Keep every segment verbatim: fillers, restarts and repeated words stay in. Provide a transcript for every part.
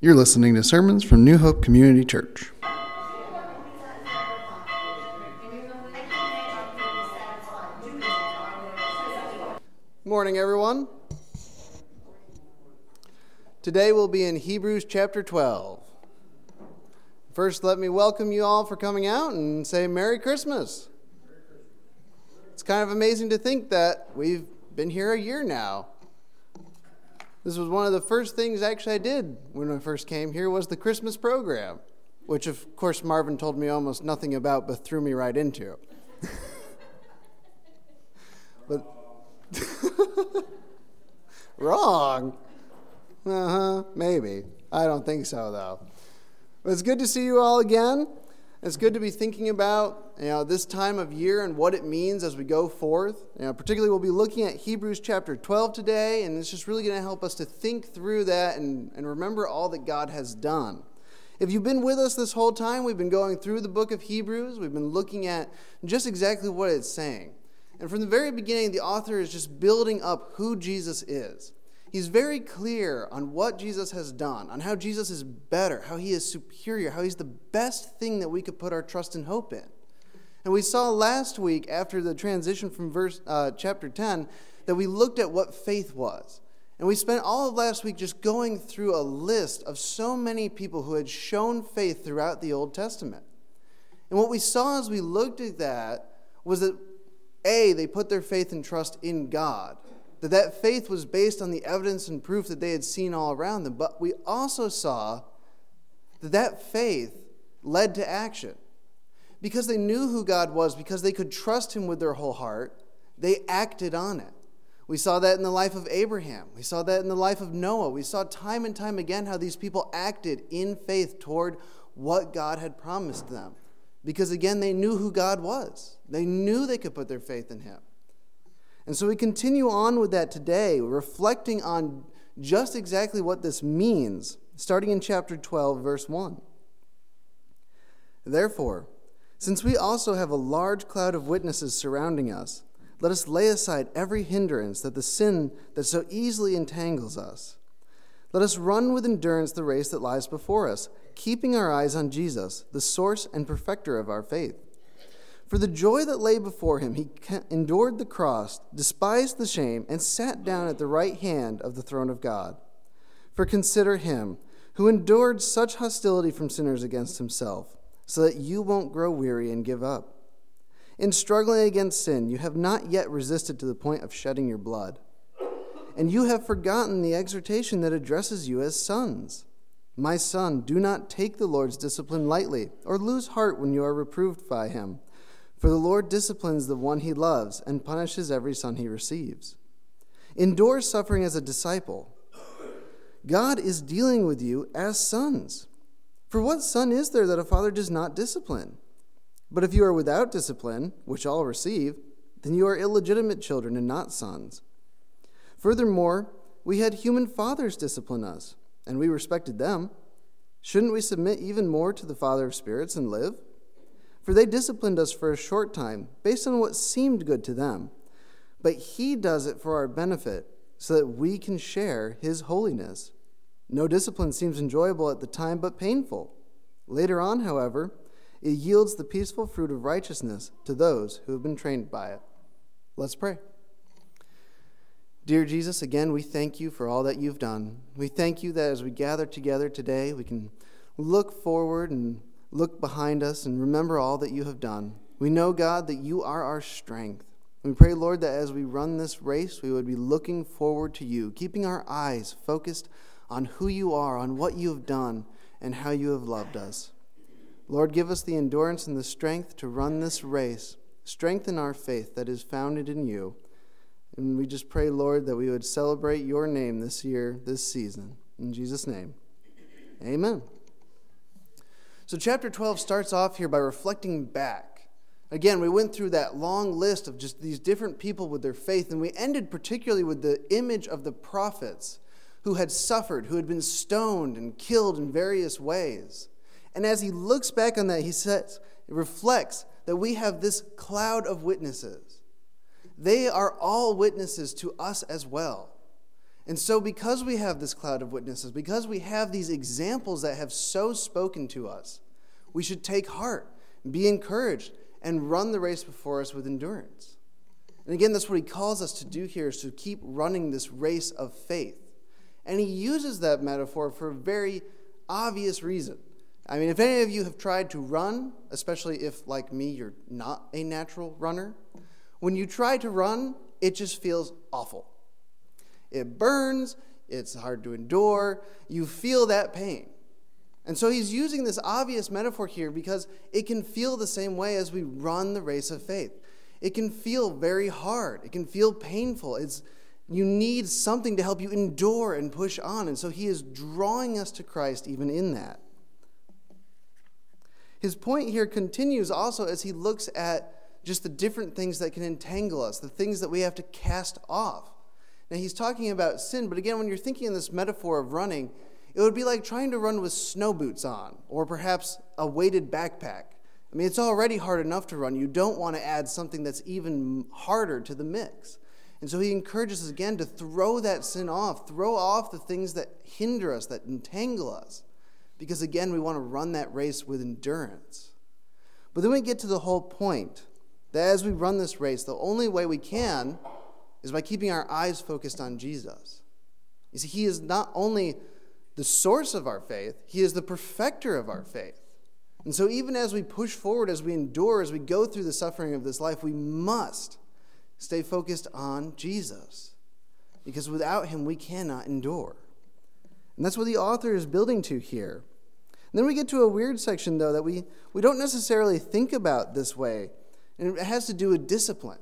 You're listening to sermons from New Hope Community Church. Morning, everyone. Today we'll be in Hebrews chapter twelve. First, let me welcome you all for coming out and say Merry Christmas. It's kind of amazing to think that we've been here a year now. This was one of the first things actually I did when I first came here was the Christmas program, which of course Marvin told me almost nothing about but threw me right into. But wrong. Uh-huh, maybe. I don't think so, though. But it's good to see you all again. It's good to be thinking about, you know, this time of year and what it means as we go forth. You know, particularly we'll be looking at Hebrews chapter twelve today, and it's just really going to help us to think through that and, and remember all that God has done. If you've been with us this whole time, we've been going through the book of Hebrews. We've been looking at just exactly what it's saying. And from the very beginning, the author is just building up who Jesus is. He's very clear on what Jesus has done, on how Jesus is better, how he is superior, how he's the best thing that we could put our trust and hope in. And we saw last week, after the transition from verse uh, chapter ten, that we looked at what faith was. And we spent all of last week just going through a list of so many people who had shown faith throughout the Old Testament. And what we saw as we looked at that was that, A, they put their faith and trust in God. That that faith was based on the evidence and proof that they had seen all around them. But we also saw that that faith led to action. Because they knew who God was, because they could trust him with their whole heart, they acted on it. We saw that in the life of Abraham. We saw that in the life of Noah. We saw time and time again how these people acted in faith toward what God had promised them. Because again, they knew who God was. They knew they could put their faith in him. And so we continue on with that today, reflecting on just exactly what this means, starting in chapter twelve, verse one. Therefore, since we also have a large cloud of witnesses surrounding us, let us lay aside every hindrance that the sin that so easily entangles us. Let us run with endurance the race that lies before us, keeping our eyes on Jesus, the source and perfecter of our faith. For the joy that lay before him, he endured the cross, despised the shame, and sat down at the right hand of the throne of God. For consider him, who endured such hostility from sinners against himself, so that you won't grow weary and give up. In struggling against sin, you have not yet resisted to the point of shedding your blood. And you have forgotten the exhortation that addresses you as sons. My son, do not take the Lord's discipline lightly, or lose heart when you are reproved by him. For the Lord disciplines the one he loves and punishes every son he receives. Endure suffering as a disciple. God is dealing with you as sons. For what son is there that a father does not discipline? But if you are without discipline, which all receive, then you are illegitimate children and not sons. Furthermore, we had human fathers discipline us, and we respected them. Shouldn't we submit even more to the Father of spirits and live? For they disciplined us for a short time, based on what seemed good to them. But he does it for our benefit, so that we can share his holiness. No discipline seems enjoyable at the time, but painful. Later on, however, it yields the peaceful fruit of righteousness to those who have been trained by it. Let's pray. Dear Jesus, again, we thank you for all that you've done. We thank you that as we gather together today, we can look forward and look behind us and remember all that you have done. We know, God, that you are our strength. We pray, Lord, that as we run this race, we would be looking forward to you, keeping our eyes focused on who you are, on what you have done, and how you have loved us. Lord, give us the endurance and the strength to run this race. Strengthen our faith that is founded in you. And we just pray, Lord, that we would celebrate your name this year, this season. In Jesus' name, amen. So chapter twelve starts off here by reflecting back. Again, we went through that long list of just these different people with their faith, and we ended particularly with the image of the prophets who had suffered, who had been stoned and killed in various ways. And as he looks back on that, he says, it reflects that we have this cloud of witnesses. They are all witnesses to us as well. And so because we have this cloud of witnesses, because we have these examples that have so spoken to us, we should take heart, be encouraged, and run the race before us with endurance. And again, that's what he calls us to do here, is to keep running this race of faith. And he uses that metaphor for a very obvious reason. I mean, if any of you have tried to run, especially if, like me, you're not a natural runner, when you try to run, it just feels awful. It burns, it's hard to endure, you feel that pain. And so he's using this obvious metaphor here because it can feel the same way as we run the race of faith. It can feel very hard, it can feel painful. It's you need something to help you endure and push on. And so he is drawing us to Christ even in that. His point here continues also as he looks at just the different things that can entangle us, the things that we have to cast off. Now, he's talking about sin, but again, when you're thinking in this metaphor of running, it would be like trying to run with snow boots on, or perhaps a weighted backpack. I mean, it's already hard enough to run. You don't want to add something that's even harder to the mix. And so he encourages us again to throw that sin off, throw off the things that hinder us, that entangle us. Because again, we want to run that race with endurance. But then we get to the whole point that as we run this race, the only way we can is by keeping our eyes focused on Jesus. You see, he is not only the source of our faith, he is the perfecter of our faith. And so even as we push forward, as we endure, as we go through the suffering of this life, we must stay focused on Jesus. Because without him, we cannot endure. And that's what the author is building to here. And then we get to a weird section, though, that we, we don't necessarily think about this way. And it has to do with discipline.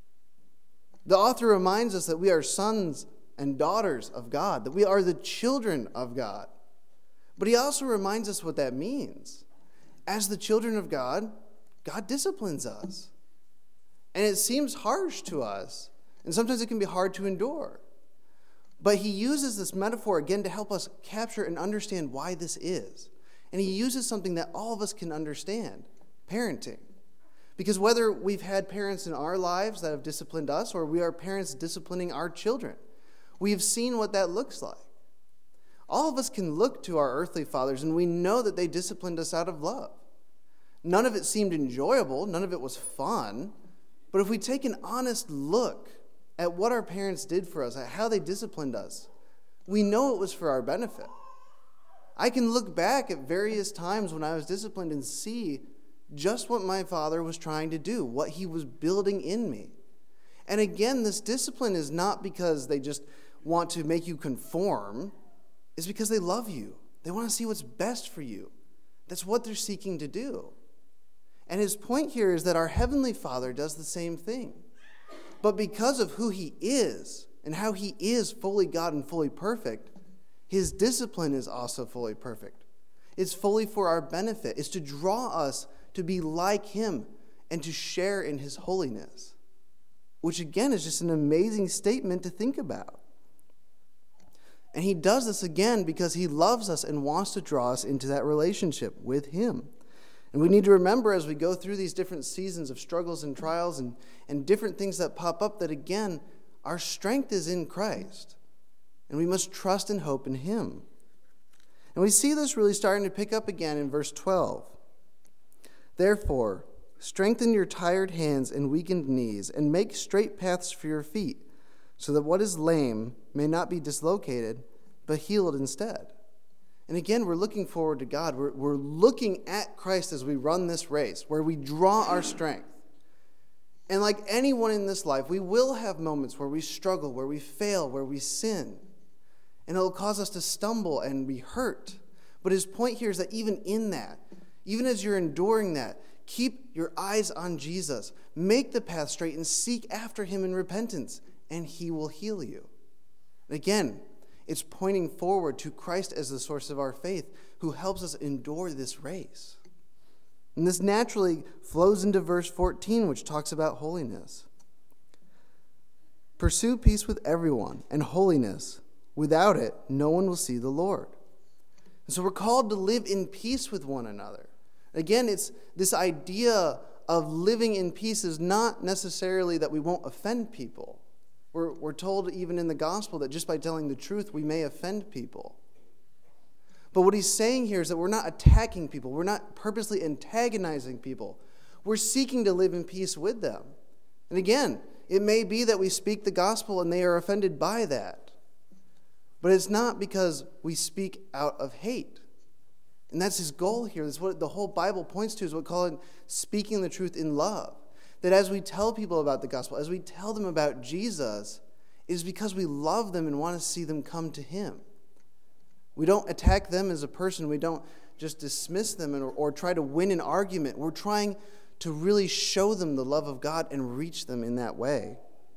The author reminds us that we are sons and daughters of God, that we are the children of God. But he also reminds us what that means. As the children of God, God disciplines us. And it seems harsh to us, and sometimes it can be hard to endure. But he uses this metaphor again to help us capture and understand why this is. And he uses something that all of us can understand, parenting. Because whether we've had parents in our lives that have disciplined us, or we are parents disciplining our children, we have seen what that looks like. All of us can look to our earthly fathers, and we know that they disciplined us out of love. None of it seemed enjoyable, none of it was fun, but if we take an honest look at what our parents did for us, at how they disciplined us, we know it was for our benefit. I can look back at various times when I was disciplined and see just what my father was trying to do, what he was building in me. And again, this discipline is not because they just want to make you conform. It's because they love you. They want to see what's best for you. That's what they're seeking to do. And his point here is that our Heavenly Father does the same thing. But because of who he is and how he is fully God and fully perfect, his discipline is also fully perfect. It's fully for our benefit. It's to draw us to be like him and to share in his holiness, which again is just an amazing statement to think about. And he does this again because he loves us and wants to draw us into that relationship with him. And we need to remember as we go through these different seasons of struggles and trials and, and different things that pop up that, again, our strength is in Christ. And we must trust and hope in him. And we see this really starting to pick up again in verse twelve. Therefore, strengthen your tired hands and weakened knees, and make straight paths for your feet, so that what is lame may not be dislocated, but healed instead. And again, we're looking forward to God. We're, we're looking at Christ as we run this race, where we draw our strength. And like anyone in this life, we will have moments where we struggle, where we fail, where we sin. And it'll cause us to stumble and be hurt. But his point here is that even in that, even as you're enduring that, keep your eyes on Jesus. Make the path straight and seek after him in repentance, and he will heal you. Again, it's pointing forward to Christ as the source of our faith, who helps us endure this race. And this naturally flows into verse fourteen, which talks about holiness. Pursue peace with everyone and holiness. Without it, no one will see the Lord. And so we're called to live in peace with one another. Again, it's this idea of living in peace is not necessarily that we won't offend people. We're, we're told even in the gospel that just by telling the truth, we may offend people. But what he's saying here is that we're not attacking people. We're not purposely antagonizing people. We're seeking to live in peace with them. And again, it may be that we speak the gospel and they are offended by that. But it's not because we speak out of hate. And that's his goal here. That's what the whole Bible points to, is what we call it speaking the truth in love. That as we tell people about the gospel, as we tell them about Jesus, it is because we love them and want to see them come to him. We don't attack them as a person. We don't just dismiss them or, or try to win an argument. We're trying to really show them the love of God and reach them in that way.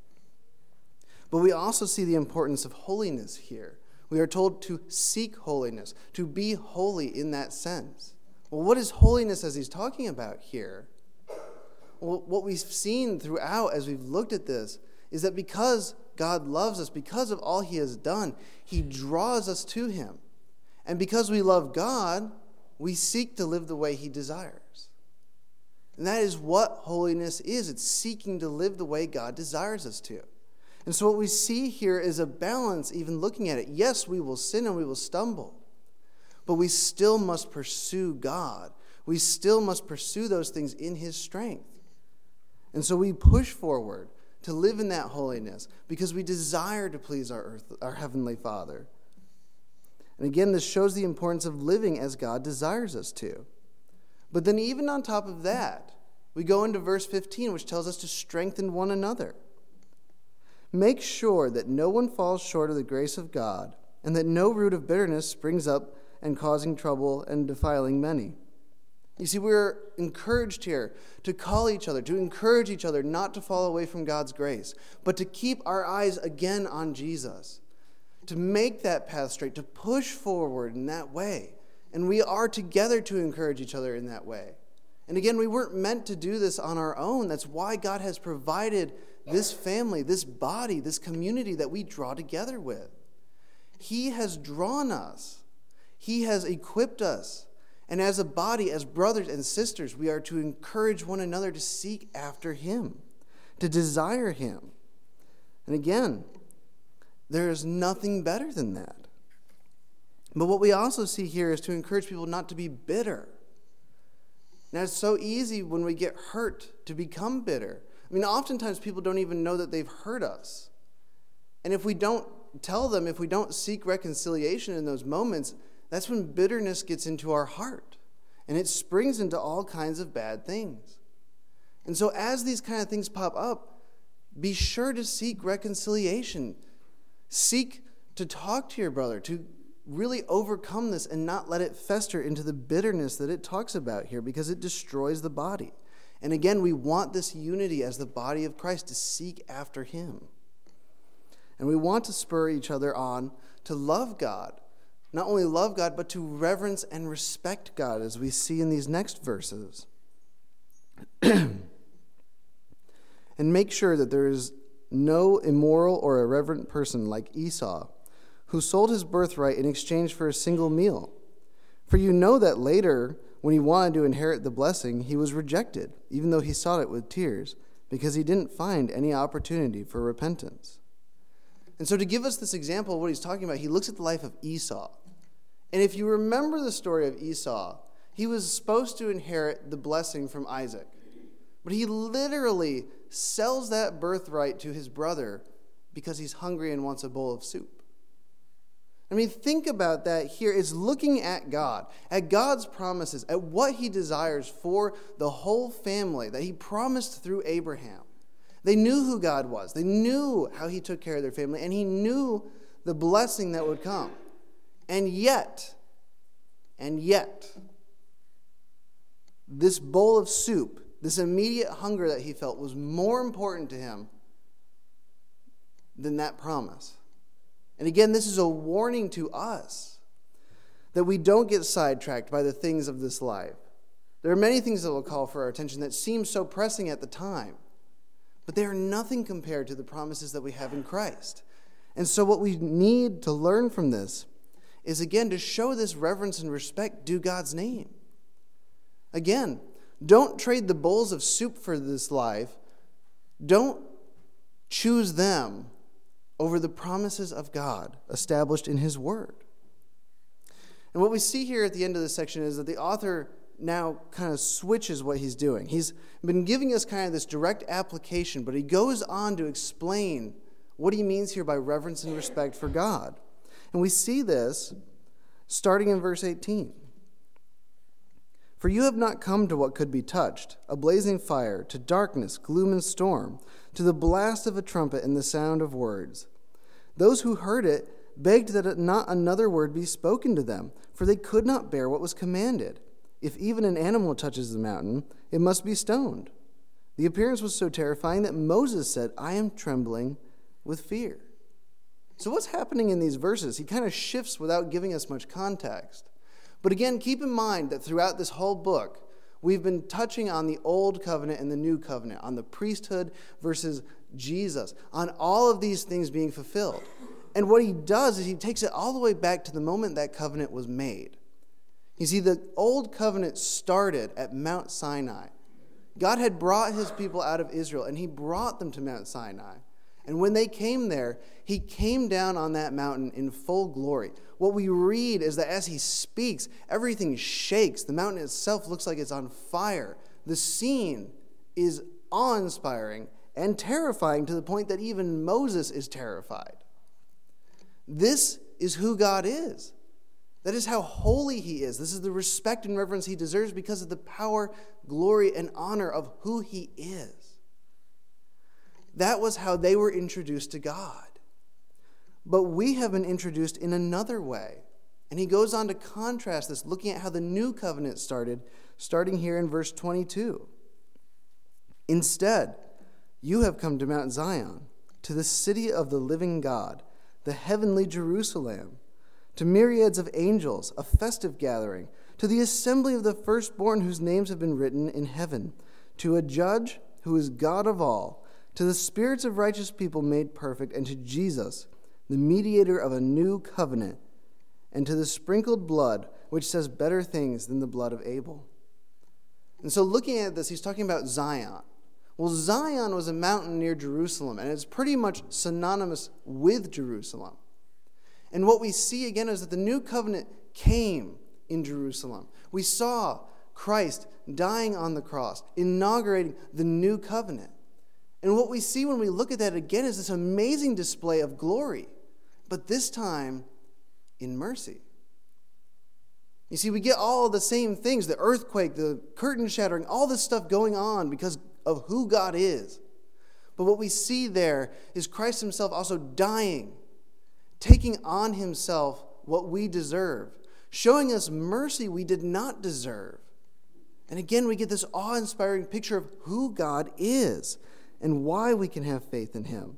But we also see the importance of holiness here. We are told to seek holiness, to be holy in that sense. Well, what is holiness as he's talking about here? Well, what we've seen throughout as we've looked at this is that because God loves us, because of all he has done, he draws us to him. And because we love God, we seek to live the way he desires. And that is what holiness is. It's seeking to live the way God desires us to. And so what we see here is a balance, even looking at it. Yes, we will sin and we will stumble, but we still must pursue God. We still must pursue those things in his strength. And so we push forward to live in that holiness because we desire to please our earth, our Heavenly Father. And again, this shows the importance of living as God desires us to. But then even on top of that, we go into verse fifteen, which tells us to strengthen one another. Make sure that no one falls short of the grace of God, and that no root of bitterness springs up and causing trouble and defiling many. You see, we're encouraged here to call each other, to encourage each other not to fall away from God's grace, but to keep our eyes again on Jesus, to make that path straight, to push forward in that way. And we are together to encourage each other in that way. And again, we weren't meant to do this on our own. That's why God has provided this family, this body, this community that we draw together with. He has drawn us. He has equipped us. And as a body, as brothers and sisters, we are to encourage one another to seek after him, to desire him. And again, there is nothing better than that. But what we also see here is to encourage people not to be bitter. Now, it's so easy when we get hurt to become bitter. I mean, oftentimes people don't even know that they've hurt us. And if we don't tell them, if we don't seek reconciliation in those moments, that's when bitterness gets into our heart. And it springs into all kinds of bad things. And so as these kind of things pop up, be sure to seek reconciliation. Seek to talk to your brother, to really overcome this and not let it fester into the bitterness that it talks about here, because it destroys the body. And again, we want this unity as the body of Christ to seek after him. And we want to spur each other on to love God. Not only love God, but to reverence and respect God, as we see in these next verses. And make sure that there is no immoral or irreverent person like Esau, who sold his birthright in exchange for a single meal. For you know that later, when he wanted to inherit the blessing, he was rejected, even though he sought it with tears, because he didn't find any opportunity for repentance. And so to give us this example of what he's talking about, he looks at the life of Esau. And if you remember the story of Esau, he was supposed to inherit the blessing from Isaac. But he literally sells that birthright to his brother because he's hungry and wants a bowl of soup. I mean, think about that here. It's looking at God, at God's promises, at what he desires for the whole family that he promised through Abraham. They knew who God was. They knew how he took care of their family, and he knew the blessing that would come. And yet, and yet, this bowl of soup, this immediate hunger that he felt, was more important to him than that promise. And again, this is a warning to us that we don't get sidetracked by the things of this life. There are many things that will call for our attention that seem so pressing at the time, but they are nothing compared to the promises that we have in Christ. And so what we need to learn from this is, again, to show this reverence and respect due God's name. Again, don't trade the bowls of soup for this life. Don't choose them over the promises of God established in his word. And what we see here at the end of this section is that the author now kind of switches what he's doing. He's been giving us kind of this direct application, but he goes on to explain what he means here by reverence and respect for God. And we see this starting in verse eighteen. For you have not come to what could be touched, a blazing fire, to darkness, gloom, and storm, to the blast of a trumpet and the sound of words. Those who heard it begged that not another word be spoken to them, for they could not bear what was commanded. If even an animal touches the mountain, it must be stoned. The appearance was so terrifying that Moses said, I am trembling with fear. So what's happening in these verses? He kind of shifts without giving us much context. But again, keep in mind that throughout this whole book, we've been touching on the old covenant and the new covenant, on the priesthood versus Jesus, on all of these things being fulfilled. And what he does is he takes it all the way back to the moment that covenant was made. You see, the old covenant started at Mount Sinai. God had brought his people out of Israel, and he brought them to Mount Sinai. And when they came there, he came down on that mountain in full glory. What we read is that as he speaks, everything shakes. The mountain itself looks like it's on fire. The scene is awe-inspiring and terrifying to the point that even Moses is terrified. This is who God is. That is how holy he is. This is the respect and reverence he deserves because of the power, glory, and honor of who he is. That was how they were introduced to God. But we have been introduced in another way. And he goes on to contrast this, looking at how the new covenant started, starting here in verse twenty-two. Instead, you have come to Mount Zion, to the city of the living God, the heavenly Jerusalem, to myriads of angels, a festive gathering, to the assembly of the firstborn whose names have been written in heaven, to a judge who is God of all, to the spirits of righteous people made perfect, and to Jesus, the mediator of a new covenant, and to the sprinkled blood, which says better things than the blood of Abel. And so looking at this, he's talking about Zion. Well, Zion was a mountain near Jerusalem, and it's pretty much synonymous with Jerusalem. And what we see again is that the new covenant came in Jerusalem. We saw Christ dying on the cross, inaugurating the new covenant. And what we see when we look at that again is this amazing display of glory, but this time in mercy. You see, we get all of the same things, the earthquake, the curtain shattering, all this stuff going on because of who God is. But what we see there is Christ himself also dying, taking on himself what we deserve, showing us mercy we did not deserve. And again, we get this awe-inspiring picture of who God is and why we can have faith in him.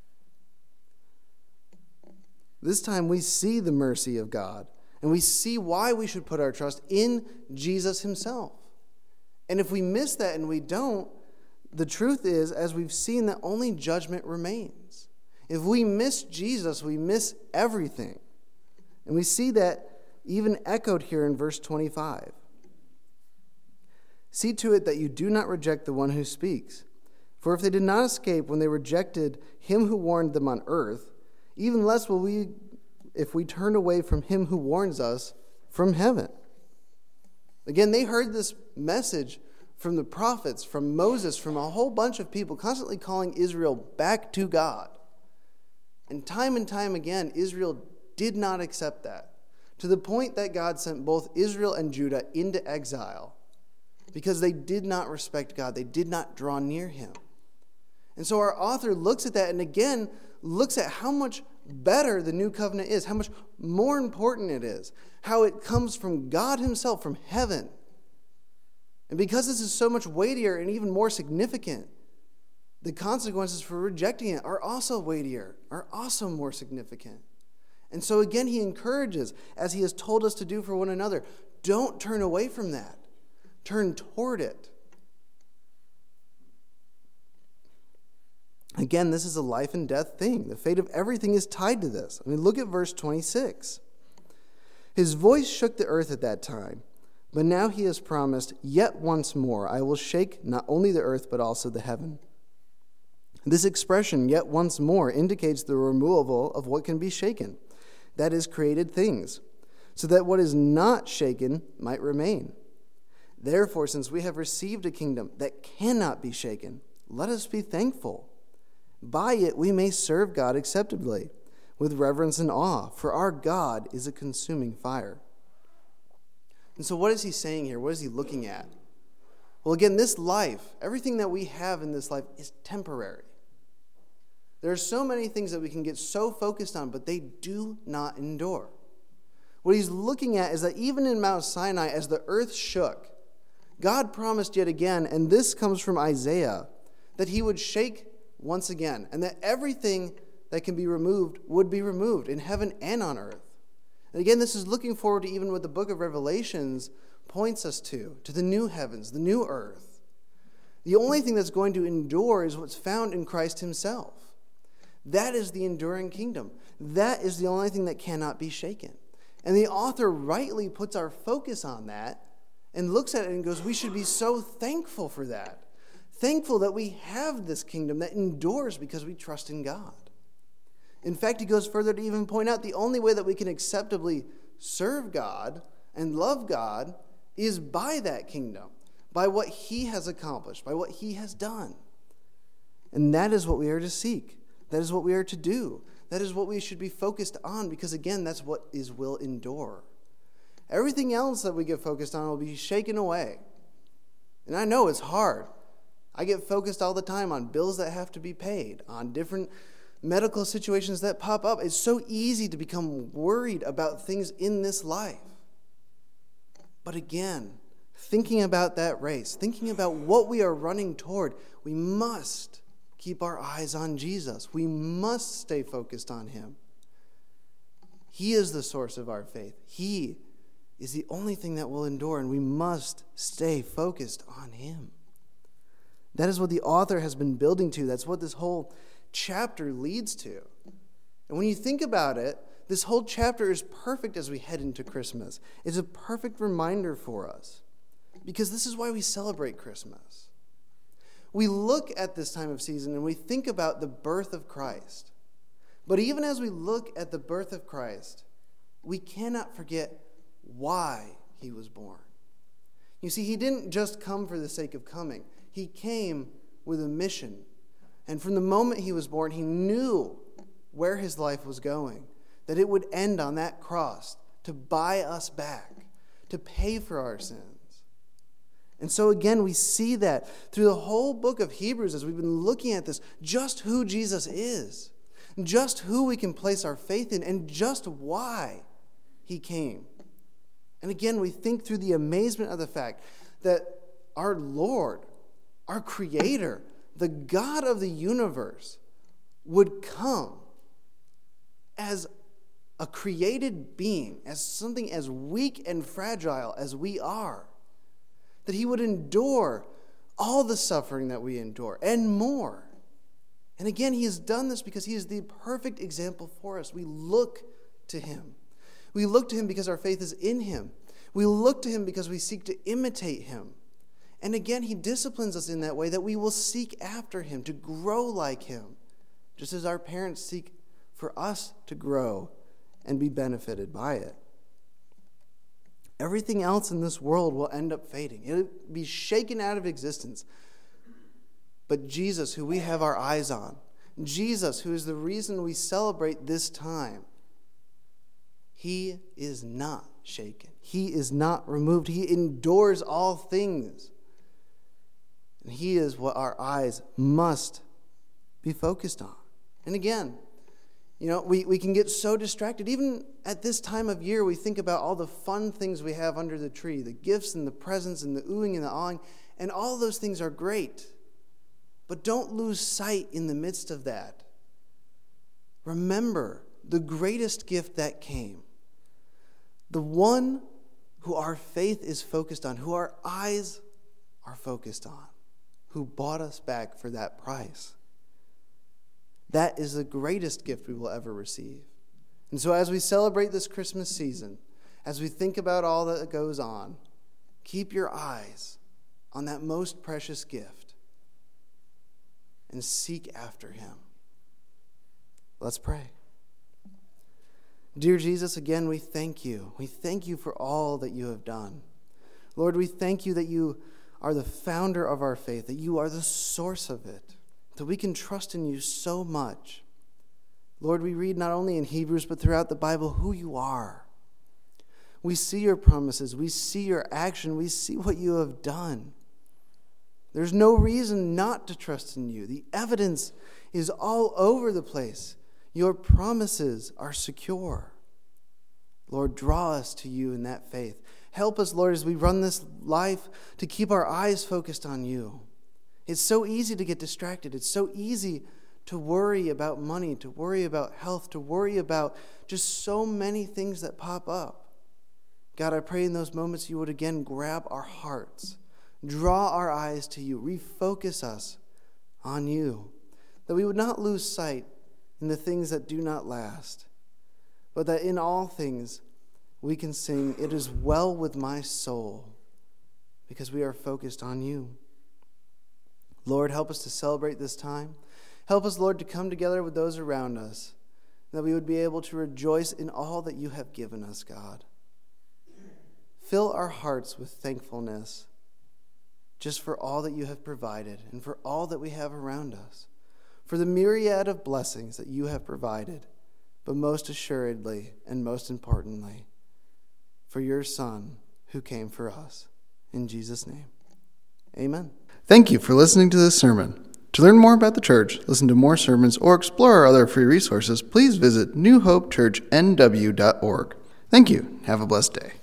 This time we see the mercy of God, and we see why we should put our trust in Jesus himself. And if we miss that and we don't, the truth is, as we've seen, that only judgment remains. If we miss Jesus, we miss everything. And we see that even echoed here in verse twenty-five. See to it that you do not reject the one who speaks. For if they did not escape when they rejected him who warned them on earth, even less will we if we turn away from him who warns us from heaven. Again, they heard this message from the prophets, from Moses, from a whole bunch of people constantly calling Israel back to God. And time and time again, Israel did not accept that, to the point that God sent both Israel and Judah into exile because they did not respect God. They did not draw near him. And so our author looks at that and again looks at how much better the new covenant is, how much more important it is, how it comes from God himself, from heaven. And because this is so much weightier and even more significant, the consequences for rejecting it are also weightier, are also more significant. And so again, he encourages, as he has told us to do for one another, don't turn away from that. Turn toward it. Again, this is a life and death thing. The fate of everything is tied to this. I mean, look at verse twenty-six. His voice shook the earth at that time, but now he has promised, yet once more I will shake not only the earth but also the heaven. This expression, yet once more, indicates the removal of what can be shaken, that is, created things, so that what is not shaken might remain. Therefore, since we have received a kingdom that cannot be shaken, let us be thankful. By it we may serve God acceptably, with reverence and awe, for our God is a consuming fire. And so what is he saying here? What is he looking at? Well, again, this life, everything that we have in this life is temporary. There are so many things that we can get so focused on, but they do not endure. What he's looking at is that even in Mount Sinai, as the earth shook, God promised yet again, and this comes from Isaiah, that he would shake once again, and that everything that can be removed would be removed in heaven and on earth. And again, this is looking forward to even what the book of Revelations points us to, to the new heavens, the new earth. The only thing that's going to endure is what's found in Christ himself. That is the enduring kingdom. That is the only thing that cannot be shaken. And the author rightly puts our focus on that and looks at it and goes, we should be so thankful for that. Thankful that we have this kingdom that endures because we trust in God. In fact, he goes further to even point out the only way that we can acceptably serve God and love God is by that kingdom, by what he has accomplished, by what he has done. And that is what we are to seek. That is what we are to do. That is what we should be focused on because, again, that's what is will endure. Everything else that we get focused on will be shaken away. And I know it's hard. I get focused all the time on bills that have to be paid, on different medical situations that pop up. It's so easy to become worried about things in this life. But again, thinking about that race, thinking about what we are running toward, we must keep our eyes on Jesus. We must stay focused on him. He is the source of our faith. He is the only thing that will endure, and we must stay focused on him. That is what the author has been building to. That's what this whole chapter leads to. And when you think about it, this whole chapter is perfect as we head into Christmas. It's a perfect reminder for us, because this is why we celebrate Christmas. We look at this time of season and we think about the birth of Christ. But even as we look at the birth of Christ, we cannot forget why he was born. You see, he didn't just come for the sake of coming. He came with a mission. And from the moment he was born, he knew where his life was going, that it would end on that cross to buy us back, to pay for our sins. And so again, we see that through the whole book of Hebrews as we've been looking at this, just who Jesus is, just who we can place our faith in, and just why he came. And again, we think through the amazement of the fact that our Lord, our Creator, the God of the universe, would come as a created being, as something as weak and fragile as we are, that he would endure all the suffering that we endure and more. And again, he has done this because he is the perfect example for us. We look to him. We look to him because our faith is in him. We look to him because we seek to imitate him. And again, he disciplines us in that way that we will seek after him, to grow like him, just as our parents seek for us to grow and be benefited by it. Everything else in this world will end up fading. It'll be shaken out of existence. But Jesus, who we have our eyes on, Jesus, who is the reason we celebrate this time, he is not shaken. He is not removed. He endures all things. And he is what our eyes must be focused on. And again, you know, we, we can get so distracted. Even at this time of year, we think about all the fun things we have under the tree, the gifts and the presents and the oohing and the awing, and all those things are great. But don't lose sight in the midst of that. Remember the greatest gift that came. The one who our faith is focused on, who our eyes are focused on, who bought us back for that price. That is the greatest gift we will ever receive. And so as we celebrate this Christmas season, as we think about all that goes on, keep your eyes on that most precious gift. and seek after him. Let's pray. Dear Jesus, again, we thank you. We thank you for all that you have done. Lord, we thank you that you are the founder of our faith, that you are the source of it, that we can trust in you so much. Lord, we read not only in Hebrews, but throughout the Bible who you are. We see your promises. We see your action. We see what you have done. There's no reason not to trust in you. The evidence is all over the place. Your promises are secure. Lord, draw us to you in that faith. Help us, Lord, as we run this life to keep our eyes focused on you. It's so easy to get distracted. It's so easy to worry about money, to worry about health, to worry about just so many things that pop up. God, I pray in those moments you would again grab our hearts, draw our eyes to you, refocus us on you, that we would not lose sight in the things that do not last, but that in all things we can sing, "It is well with my soul," because we are focused on you. Lord, help us to celebrate this time. Help us, Lord, to come together with those around us, that we would be able to rejoice in all that you have given us, God. Fill our hearts with thankfulness just for all that you have provided and for all that we have around us, for the myriad of blessings that you have provided, but most assuredly and most importantly, for your Son who came for us. In Jesus' name, amen. Thank you for listening to this sermon. To learn more about the church, listen to more sermons, or explore our other free resources, please visit new hope church n w dot org. Thank you. Have a blessed day.